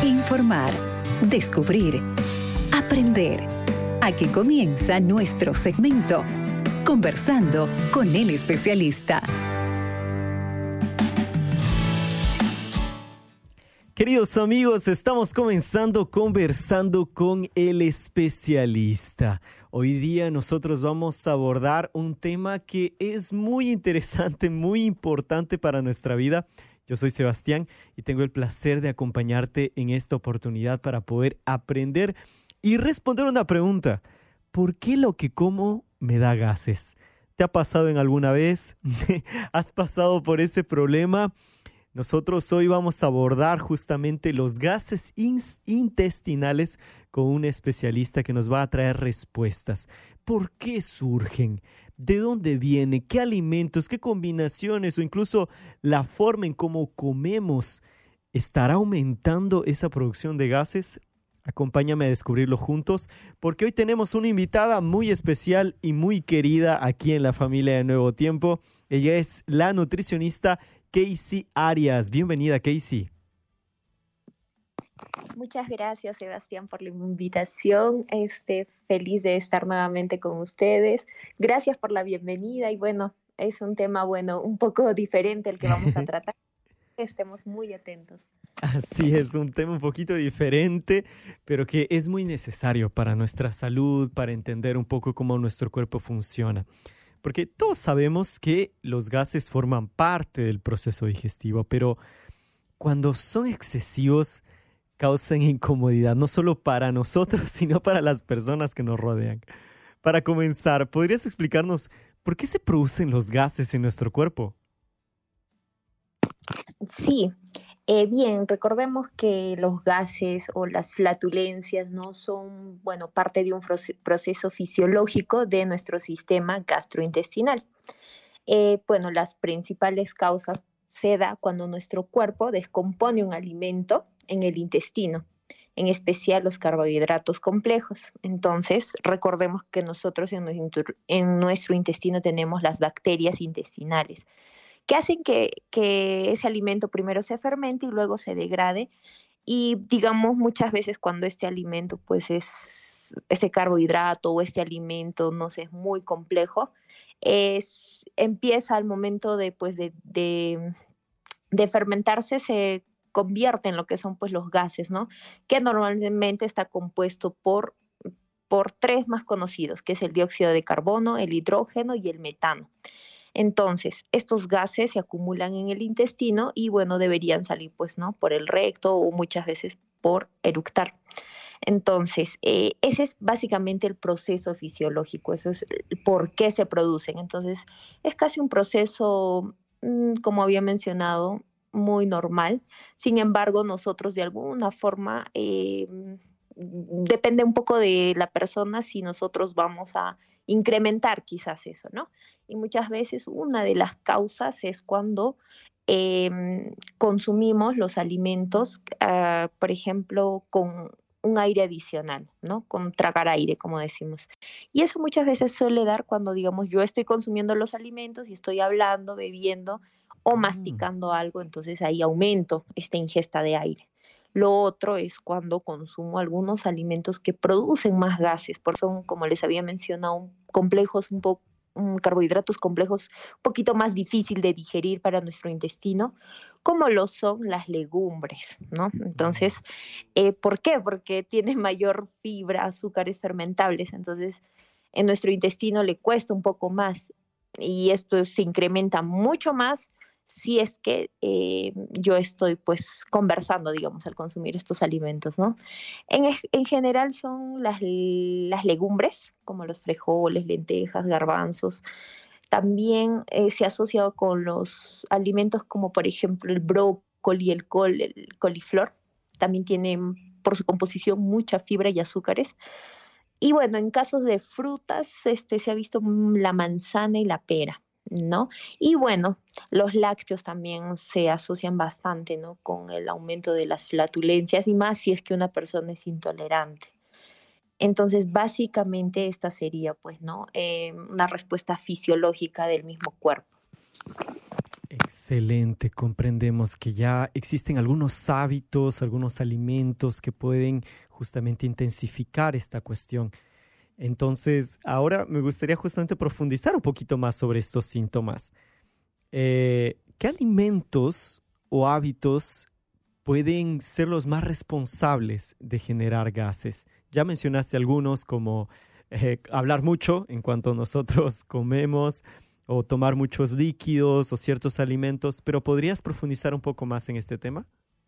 Informar, descubrir, aprender. Aquí comienza nuestro segmento, Conversando con el especialista. Queridos amigos, estamos comenzando Conversando con el especialista. Hoy día nosotros vamos a abordar un tema que es muy interesante, muy importante para nuestra vida. Yo soy Sebastián y tengo el placer de acompañarte en esta oportunidad para poder aprender y responder una pregunta. ¿Por qué lo que como me da gases? ¿Te ha pasado en alguna vez? ¿Has pasado por ese problema? Nosotros hoy vamos a abordar justamente los gases intestinales con un especialista que nos va a traer respuestas. ¿Por qué surgen? ¿De dónde viene? ¿Qué alimentos? ¿Qué combinaciones? O incluso la forma en cómo comemos. ¿Estará aumentando esa producción de gases? Acompáñame a descubrirlo juntos, porque hoy tenemos una invitada muy especial y muy querida aquí en la familia de Nuevo Tiempo. Ella es la nutricionista Casey Arias. Bienvenida, Casey. Muchas gracias, Sebastián, por la invitación. Feliz de estar nuevamente con ustedes. Gracias por la bienvenida y bueno, es un tema un poco diferente el que vamos a tratar. Estemos muy atentos. Así es, un tema un poquito diferente, pero que es muy necesario para nuestra salud, para entender un poco cómo nuestro cuerpo funciona. Porque todos sabemos que los gases forman parte del proceso digestivo, pero cuando son excesivos causan incomodidad, no solo para nosotros, sino para las personas que nos rodean. Para comenzar, ¿podrías explicarnos por qué se producen los gases en nuestro cuerpo? Sí, bien, recordemos que los gases o las flatulencias no son, parte de un proceso fisiológico de nuestro sistema gastrointestinal. Las principales causas se da cuando nuestro cuerpo descompone un alimento en el intestino, en especial los carbohidratos complejos. Entonces, recordemos que nosotros en nuestro intestino tenemos las bacterias intestinales, que hacen que ese alimento primero se fermente y luego se degrade. Y digamos, muchas veces cuando este alimento, ese carbohidrato o este alimento, no sé, es muy complejo, empieza al momento de fermentarse, se convierte en lo que son los gases, ¿no? Que normalmente está compuesto por tres más conocidos, que es el dióxido de carbono, el hidrógeno y el metano. Entonces, estos gases se acumulan en el intestino y, deberían salir, por el recto o muchas veces por eructar. Entonces, ese es básicamente el proceso fisiológico, eso es por qué se producen. Entonces, es casi un proceso, como había mencionado, muy normal. Sin embargo, nosotros de alguna forma, depende un poco de la persona si nosotros vamos a incrementar quizás eso, ¿no? Y muchas veces una de las causas es cuando consumimos los alimentos, por ejemplo, con un aire adicional, ¿no? Con tragar aire, como decimos. Y eso muchas veces suele dar cuando, digamos, yo estoy consumiendo los alimentos y estoy hablando, bebiendo o masticando algo, entonces ahí aumento esta ingesta de aire. Lo otro es cuando consumo algunos alimentos que producen más gases, por eso, como les había mencionado, complejos, carbohidratos complejos, un poquito más difícil de digerir para nuestro intestino, como lo son las legumbres, ¿no? Entonces, ¿por qué? Porque tiene mayor fibra, azúcares fermentables, entonces en nuestro intestino le cuesta un poco más y esto se incrementa mucho más si es que yo estoy conversando, digamos, al consumir estos alimentos, ¿no? En general son las legumbres, como los frijoles, lentejas, garbanzos. También se ha asociado con los alimentos como, por ejemplo, el brócoli, el coliflor. También tienen, por su composición, mucha fibra y azúcares. Y en casos de frutas, se ha visto la manzana y la pera, ¿no? Y los lácteos también se asocian bastante, ¿no? Con el aumento de las flatulencias y más si es que una persona es intolerante. Entonces, básicamente esta sería, una respuesta fisiológica del mismo cuerpo. Excelente, comprendemos que ya existen algunos hábitos, algunos alimentos que pueden justamente intensificar esta cuestión. Entonces, ahora me gustaría justamente profundizar un poquito más sobre estos síntomas. ¿Qué alimentos o hábitos pueden ser los más responsables de generar gases? Ya mencionaste algunos como hablar mucho en cuanto nosotros comemos o tomar muchos líquidos o ciertos alimentos, pero ¿podrías profundizar un poco más en este tema?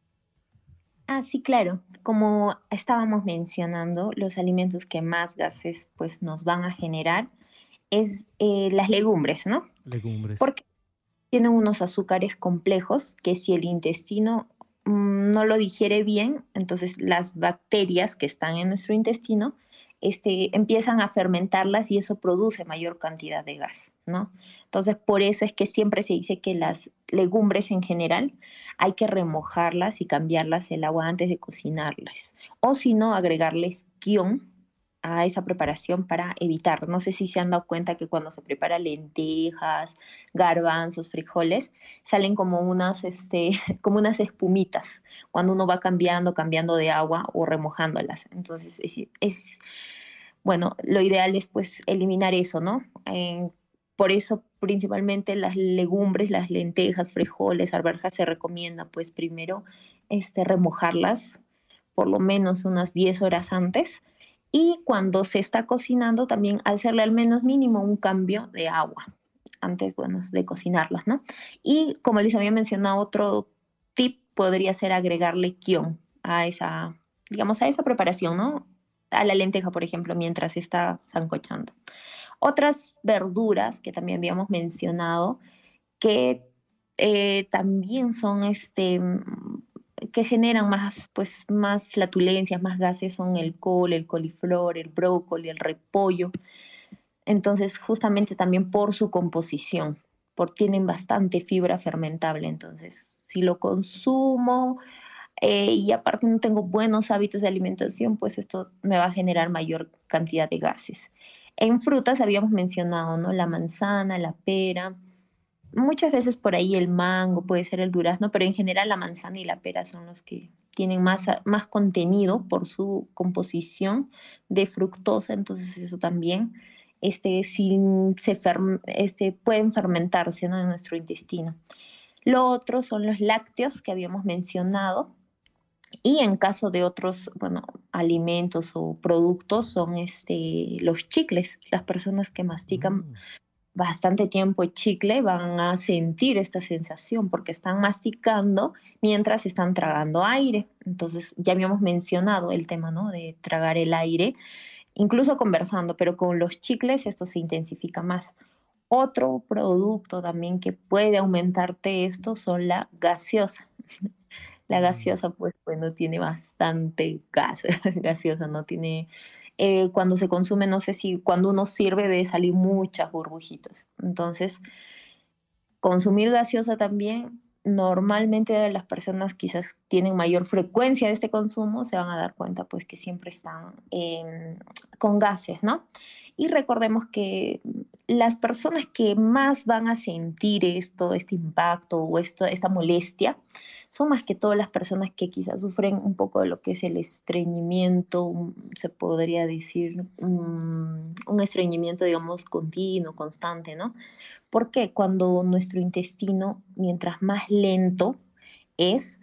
Sí, claro. Como estábamos mencionando, los alimentos que más gases pues, nos van a generar es las legumbres, ¿no? Legumbres. Porque tienen unos azúcares complejos que si el intestino no lo digiere bien, entonces las bacterias que están en nuestro intestino empiezan a fermentarlas y eso produce mayor cantidad de gas, ¿no? Entonces, por eso es que siempre se dice que las legumbres en general hay que remojarlas y cambiarlas el agua antes de cocinarlas. O si no, agregarles guión a esa preparación para evitar. No sé si se han dado cuenta que cuando se prepara lentejas, garbanzos, frijoles, salen como como unas espumitas cuando uno va cambiando de agua o remojándolas. Entonces, bueno, lo ideal es pues eliminar eso, ¿no? Por eso principalmente las legumbres, las lentejas, frijoles, arvejas se recomienda pues primero remojarlas por lo menos unas 10 horas antes y cuando se está cocinando también hacerle al menos mínimo un cambio de agua antes, bueno, de cocinarlas, ¿no? Y como les había mencionado, otro tip podría ser agregarle kion a digamos, a esa preparación, ¿no? A la lenteja, por ejemplo, mientras se está sancochando. Otras verduras que también habíamos mencionado que también son que generan más, pues, más flatulencias, más gases, son el col, el coliflor, el brócoli, el repollo. Entonces, justamente también por su composición, porque tienen bastante fibra fermentable. Entonces, si lo consumo y aparte no tengo buenos hábitos de alimentación, pues esto me va a generar mayor cantidad de gases. En frutas habíamos mencionado, ¿no? La manzana, la pera, muchas veces por ahí el mango, puede ser el durazno, pero en general la manzana y la pera son los que tienen más contenido por su composición de fructosa, entonces eso también pueden fermentarse, ¿no? En nuestro intestino. Lo otro son los lácteos que habíamos mencionado. Y en caso de otros, bueno, alimentos o productos son los chicles. Las personas que mastican bastante tiempo chicle van a sentir esta sensación porque están masticando mientras están tragando aire. Entonces, ya habíamos mencionado el tema, ¿no? De tragar el aire, incluso conversando, pero con los chicles esto se intensifica más. Otro producto también que puede aumentarte esto son la gaseosa. La gaseosa, pues, bueno, tiene bastante gas, gaseosa, ¿no? Tiene, cuando se consume, no sé si cuando uno sirve debe salir muchas burbujitas. Entonces, consumir gaseosa también, normalmente las personas quizás tienen mayor frecuencia de este consumo, se van a dar cuenta pues que siempre están con gases, ¿no? Y recordemos que las personas que más van a sentir este impacto o esta molestia, son más que todo las personas que quizás sufren un poco de lo que es el estreñimiento, se podría decir un estreñimiento, digamos, continuo, constante, ¿no? Porque cuando nuestro intestino, mientras más lento es,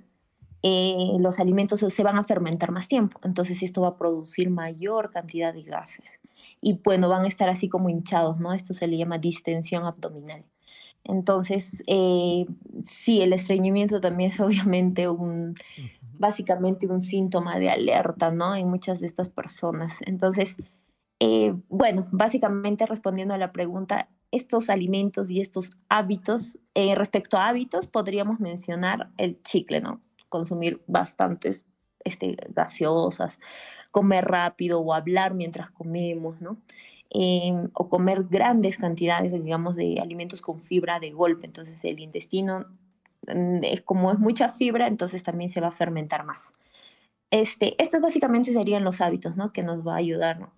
los alimentos se van a fermentar más tiempo. Entonces esto va a producir mayor cantidad de gases. Y bueno, van a estar así como hinchados, ¿no? Esto se le llama distensión abdominal. Entonces, sí, el estreñimiento también es obviamente básicamente un síntoma de alerta, ¿no? En muchas de estas personas. Entonces, bueno, básicamente respondiendo a la pregunta, estos alimentos y estos hábitos, respecto a hábitos, podríamos mencionar el chicle, ¿no? Consumir bastantes gaseosas, comer rápido o hablar mientras comemos, ¿no? O comer grandes cantidades, digamos, de alimentos con fibra de golpe. Entonces el intestino, como es mucha fibra, entonces también se va a fermentar más. Estos básicamente serían los hábitos, ¿no? Que nos va a ayudar, ¿no?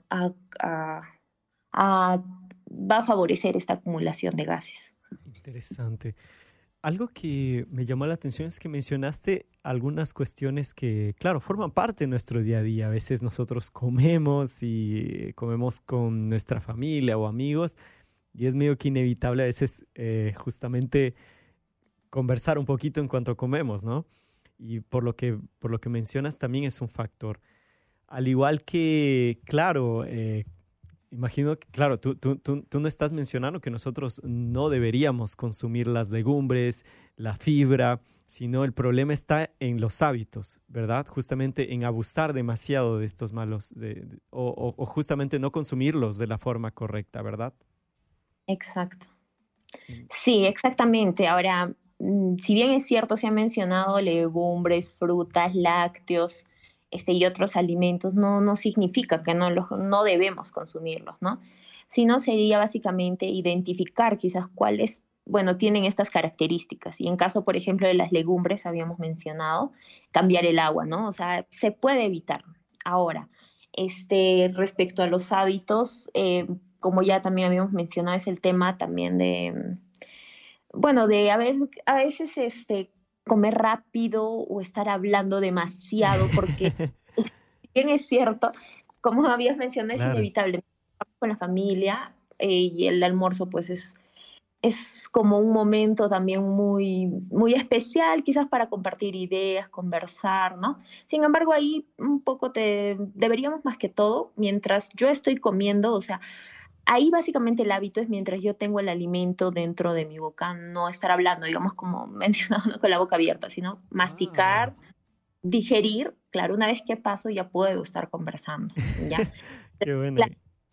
Va a favorecer esta acumulación de gases. Interesante. Algo que me llamó la atención es que mencionaste algunas cuestiones que, claro, forman parte de nuestro día a día. A veces nosotros comemos y comemos con nuestra familia o amigos y es medio que inevitable a veces justamente conversar un poquito en cuanto comemos, ¿no? Y por lo que mencionas también es un factor. Al igual que, claro, imagino que, claro, tú no estás mencionando que nosotros no deberíamos consumir las legumbres, la fibra, sino el problema está en los hábitos, ¿verdad? Justamente en abusar demasiado de estos malos, o justamente no consumirlos de la forma correcta, ¿verdad? Exacto. Sí, exactamente. Ahora, si bien es cierto, se han mencionado legumbres, frutas, lácteos, y otros alimentos, no significa que no debemos consumirlos, ¿no? Sino sería básicamente identificar quizás cuáles, bueno, tienen estas características. Y en caso, por ejemplo, de las legumbres, habíamos mencionado, cambiar el agua, ¿no? O sea, se puede evitar. Ahora, respecto a los hábitos, como ya también habíamos mencionado, es el tema también de, bueno, a veces comer rápido o estar hablando demasiado, porque si bien es cierto, como habías mencionado, es Claro. inevitable con la familia y el almuerzo pues es como un momento también muy, muy especial, quizás para compartir ideas, conversar, ¿no? Sin embargo, ahí un poco deberíamos más que todo, mientras yo estoy comiendo, o sea, ahí básicamente el hábito es mientras yo tengo el alimento dentro de mi boca, no estar hablando, digamos, como mencionaba, no con la boca abierta, sino Wow. masticar, digerir. Claro, una vez que paso ya puedo estar conversando, ¿ya? Qué bueno. Claro,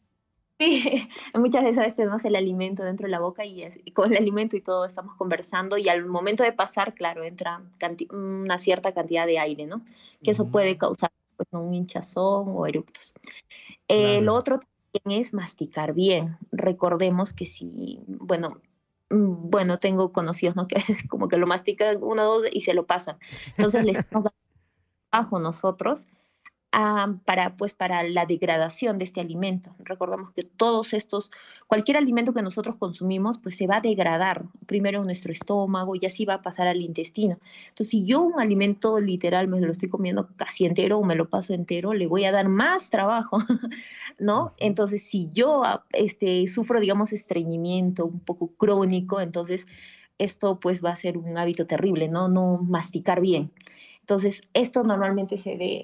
sí, muchas veces tenemos el alimento dentro de la boca y con el alimento y todo estamos conversando y al momento de pasar, claro, entra una cierta cantidad de aire, ¿no? Que eso puede Mm, causar pues, ¿no? un hinchazón o eructos. Lo claro. otro también es masticar bien. Recordemos que si, bueno, bueno, tengo conocidos, ¿no? Que como que lo mastican uno, dos y se lo pasan. Entonces les estamos dando trabajo nosotros para la degradación de este alimento. Recordamos que cualquier alimento que nosotros consumimos, pues se va a degradar primero en nuestro estómago y así va a pasar al intestino. Entonces, si yo un alimento literal me lo estoy comiendo casi entero o me lo paso entero, le voy a dar más trabajo, ¿no? Ujú. Entonces, si yo sufro, digamos, estreñimiento un poco crónico, entonces esto pues va a ser un hábito terrible, ¿no? No masticar bien. Entonces, esto normalmente se ve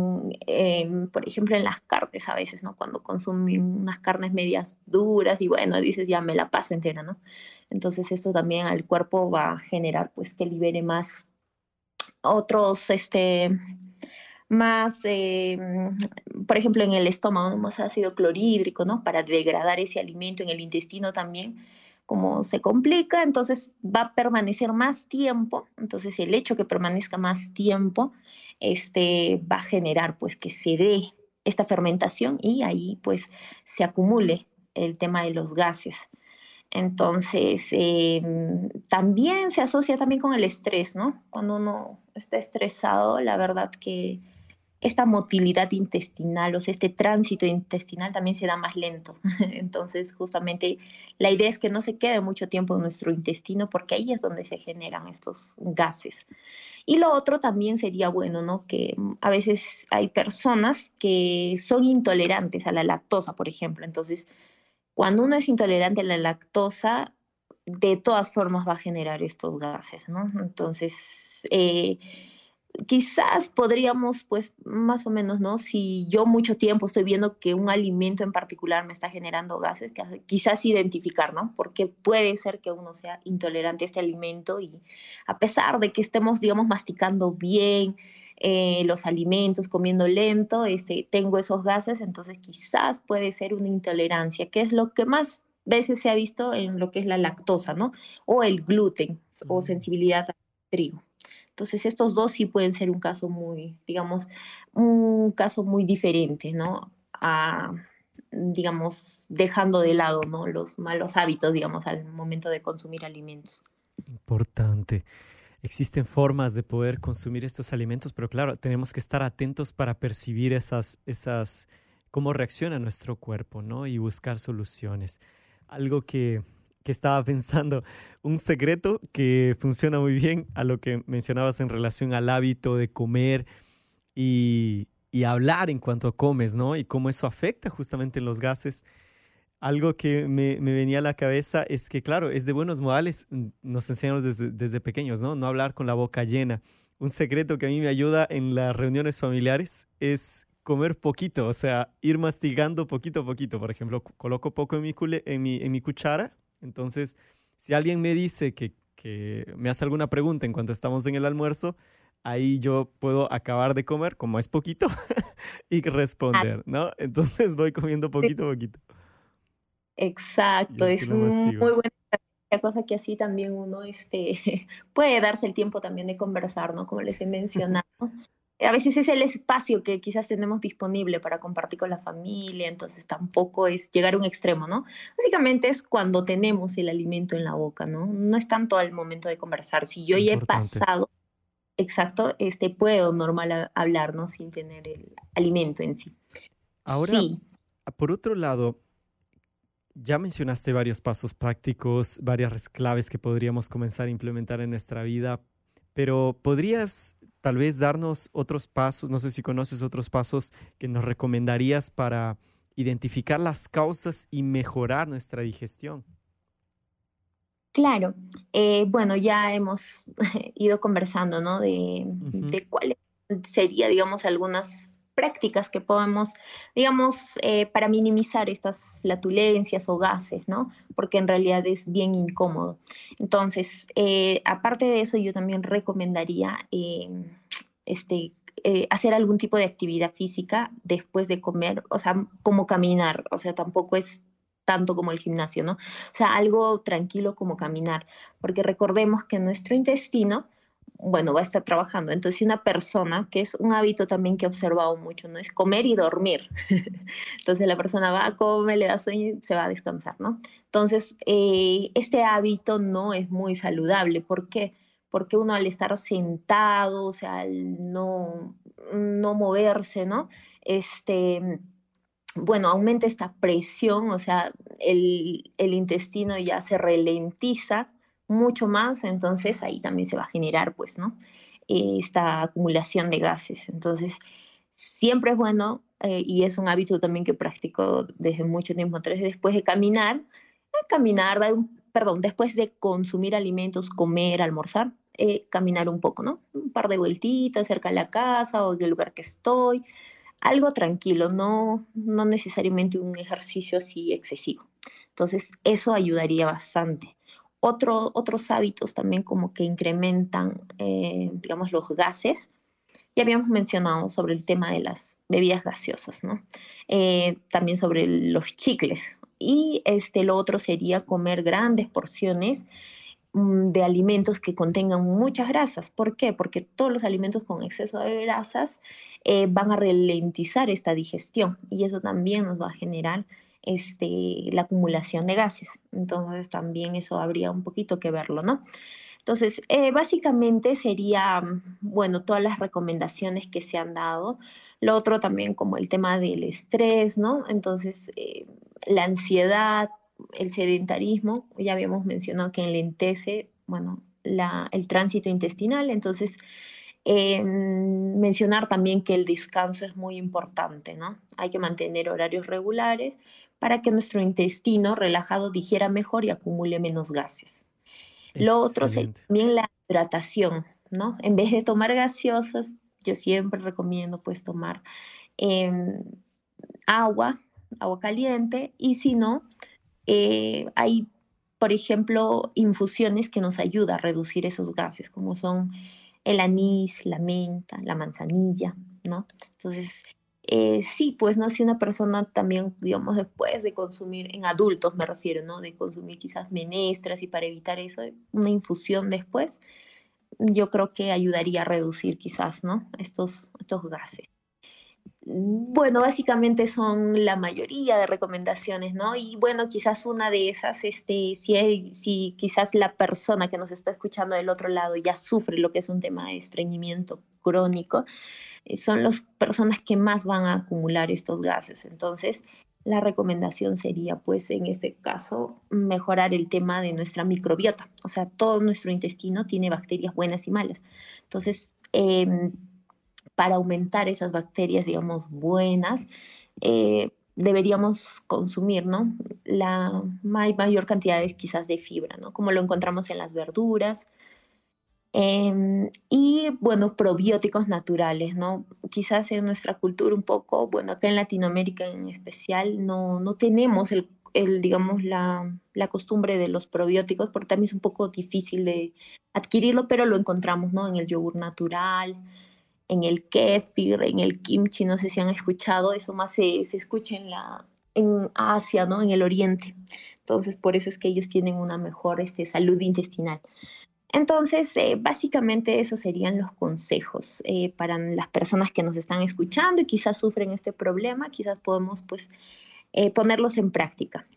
por ejemplo, en las carnes a veces, ¿no? Cuando consumen unas carnes medias duras y bueno, dices, ya me la paso entera, ¿no? Entonces, esto también al cuerpo va a generar, pues, que libere más otros, más, por ejemplo, en el estómago, ¿no? Más ácido clorhídrico, ¿no? Para degradar ese alimento en el intestino también, como se complica, entonces va a permanecer más tiempo, entonces el hecho que permanezca más tiempo, va a generar pues que se dé esta fermentación y ahí pues se acumule el tema de los gases. Entonces, también se asocia también con el estrés, ¿no? Cuando uno está estresado, la verdad que esta motilidad intestinal, o sea, este tránsito intestinal también se da más lento. Entonces, justamente la idea es que no se quede mucho tiempo en nuestro intestino porque ahí es donde se generan estos gases. Y lo otro también sería bueno, ¿no? Que a veces hay personas que son intolerantes a la lactosa, por ejemplo. Entonces, cuando uno es intolerante a la lactosa, de todas formas va a generar estos gases, ¿no? Entonces, quizás podríamos, pues, más o menos, ¿no? Si yo mucho tiempo estoy viendo que un alimento en particular me está generando gases, quizás identificar, ¿no? Porque puede ser que uno sea intolerante a este alimento y a pesar de que estemos, digamos, masticando bien los alimentos, comiendo lento, tengo esos gases, entonces quizás puede ser una intolerancia, que es lo que más veces se ha visto en lo que es la lactosa, ¿no? O el gluten o Mm. sensibilidad al trigo. Entonces, estos dos sí pueden ser un caso muy, digamos, un caso muy diferente, ¿no? Digamos, dejando de lado, ¿no? Los malos hábitos, digamos, al momento de consumir alimentos. Importante. Existen formas de poder consumir estos alimentos, pero claro, tenemos que estar atentos para percibir cómo reacciona nuestro cuerpo, ¿no? Y buscar soluciones. Algo que estaba pensando, un secreto que funciona muy bien a lo que mencionabas en relación al hábito de comer y hablar en cuanto comes, ¿no? Y cómo eso afecta justamente en los gases. Algo que me venía a la cabeza es que, claro, es de buenos modales, nos enseñamos desde pequeños, ¿no? No hablar con la boca llena. Un secreto que a mí me ayuda en las reuniones familiares es comer poquito, o sea, ir masticando poquito a poquito. Por ejemplo, coloco poco en mi cuchara, entonces, si alguien me dice que me hace alguna pregunta en cuanto estamos en el almuerzo, ahí yo puedo acabar de comer, como es poquito, y Ah, responder, ¿no? Entonces voy comiendo sí, poquito a poquito y exacto, así es lo muy mastigo. buena cosa que así también uno puede darse el tiempo también de conversar, ¿no? Como les he mencionado. A veces es el espacio que quizás tenemos disponible para compartir con la familia, entonces tampoco es llegar a un extremo, ¿no? Básicamente es cuando tenemos el alimento en la boca, ¿no? No es tanto al momento de conversar. Si yo ya he Importante. pasado, exacto, puedo normal hablar, ¿no? Sin tener el alimento en sí. Ahora, Sí, por otro lado, ya mencionaste varios pasos prácticos, varias claves que podríamos comenzar a implementar en nuestra vida, pero ¿podrías tal vez darnos otros pasos? No sé si conoces otros pasos que nos recomendarías para identificar las causas y mejorar nuestra digestión. claro. Bueno, ya hemos ido conversando, ¿no? Ujú. De cuáles sería, digamos, algunas prácticas que podemos, digamos, para minimizar estas flatulencias o gases, ¿no? Porque en realidad es bien incómodo. Entonces, aparte de eso, yo también recomendaría este, hacer algún tipo de actividad física después de comer, o sea, como caminar, o sea, tampoco es tanto como el gimnasio, ¿no? O sea, algo tranquilo como caminar, porque recordemos que nuestro intestino, bueno, va a estar trabajando. Entonces, si una persona, que es un hábito también que he observado mucho, ¿no? Es comer y dormir. Entonces, la persona va, come, le da sueño y se va a descansar, ¿no? Entonces, este hábito no es muy saludable. ¿Por qué? Porque uno al estar sentado, o sea, al no moverse, ¿no? Este, bueno, aumenta esta presión, o sea, el intestino ya se ralentiza mucho más, entonces ahí también se va a generar, pues, ¿no? Esta acumulación de gases. Entonces, siempre es bueno, y es un hábito también que practico desde mucho tiempo, entonces después de caminar, caminar, perdón, después de consumir alimentos, comer, almorzar, caminar un poco, ¿no? Un par de vueltitas cerca de la casa o del lugar que estoy, algo tranquilo, no necesariamente un ejercicio así excesivo. Entonces, eso ayudaría bastante. Otros hábitos también como que incrementan, digamos, los gases. Ya habíamos mencionado sobre el tema de las bebidas gaseosas, ¿no? También sobre los chicles. Y lo otro sería comer grandes porciones de alimentos que contengan muchas grasas. ¿Por qué? Porque todos los alimentos con exceso de grasas van a ralentizar esta digestión y eso también nos va a generar la acumulación de gases. Entonces también eso habría un poquito que verlo, ¿no? Entonces, básicamente sería, bueno, todas las recomendaciones que se han dado. Lo otro también como el tema del estrés, ¿no? Entonces, la ansiedad, el sedentarismo, ya habíamos mencionado que enlentece, bueno, el tránsito intestinal. Entonces, mencionar también que el descanso es muy importante, ¿no? Hay que mantener horarios regulares para que nuestro intestino relajado digiera mejor y acumule menos gases. Lo otro sería Excelente. también la hidratación, ¿no? En vez de tomar gaseosas, yo siempre recomiendo pues tomar em, agua, agua caliente, y si no, hay, por ejemplo, infusiones que nos ayudan a reducir esos gases, como son el anís, la menta, la manzanilla, ¿no? Entonces, sí, pues no, si una persona también, digamos, después de consumir, en adultos me refiero, ¿no? De consumir quizás menestras y para evitar eso, una infusión después, yo creo que ayudaría a reducir quizás, ¿no? Estos gases. Bueno, básicamente son la mayoría de recomendaciones, ¿no? Y bueno, quizás una de esas, si quizás la persona que nos está escuchando del otro lado ya sufre lo que es un tema de estreñimiento crónico, son las personas que más van a acumular estos gases. Entonces, la recomendación sería, pues, en este caso, mejorar el tema de nuestra microbiota. O sea, todo nuestro intestino tiene bacterias buenas y malas. Entonces, para aumentar esas bacterias, digamos, buenas, deberíamos consumir, ¿no? La mayor cantidad quizás de fibra, ¿no? Como lo encontramos en las verduras. Y bueno, probióticos naturales, ¿no? Quizás en nuestra cultura un poco, bueno, acá en Latinoamérica en especial, no tenemos digamos, la costumbre de los probióticos, porque también es un poco difícil de adquirirlo, pero lo encontramos, ¿no? En el yogur natural, en el kéfir, en el kimchi, no sé si han escuchado, eso más se escucha en Asia, ¿no? En el Oriente. Entonces, por eso es que ellos tienen una mejor salud intestinal. Entonces, básicamente esos serían los consejos para las personas que nos están escuchando y quizás sufren este problema, quizás podemos pues ponerlos en práctica.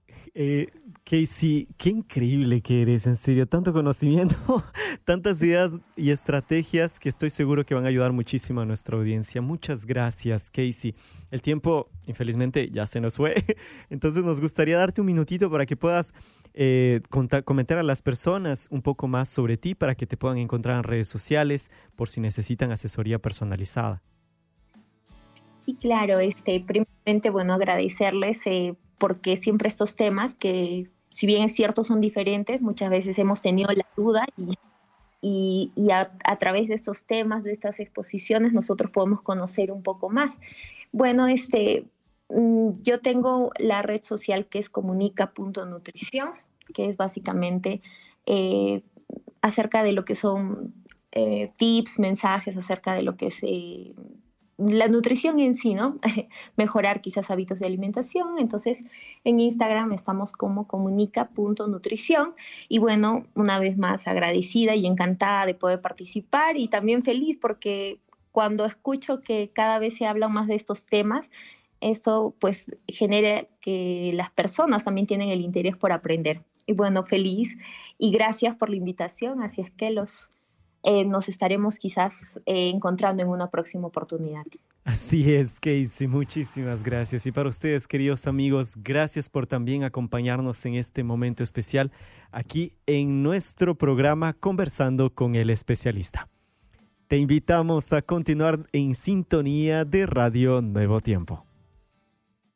Casey, qué increíble que eres, en serio, tanto conocimiento, tantas ideas y estrategias que estoy seguro que van a ayudar muchísimo a nuestra audiencia. Muchas gracias, Casey. El tiempo, infelizmente, ya se nos fue, entonces nos gustaría darte un minutito para que puedas comentar a las personas un poco más sobre ti, para que te puedan encontrar en redes sociales por si necesitan asesoría personalizada. Sí, claro, primeramente, bueno, agradecerles porque siempre estos temas que, si bien es cierto, son diferentes, muchas veces hemos tenido la duda y a través de estos temas, de estas exposiciones, nosotros podemos conocer un poco más. Bueno, yo tengo la red social que es comunica.nutrición, que es básicamente acerca de lo que son tips, mensajes acerca de lo que es la nutrición en sí, ¿no? Mejorar quizás hábitos de alimentación. Entonces, en Instagram estamos como comunica.nutrición. Y bueno, una vez más agradecida y encantada de poder participar y también feliz porque cuando escucho que cada vez se habla más de estos temas, esto pues genera que las personas también tienen el interés por aprender. Y bueno, feliz y gracias por la invitación. Así es que nos estaremos quizás encontrando en una próxima oportunidad. Así es, Casey, muchísimas gracias. Y para ustedes, queridos amigos, gracias por también acompañarnos en este momento especial aquí en nuestro programa Conversando con el Especialista. Te invitamos a continuar en sintonía de Radio Nuevo Tiempo.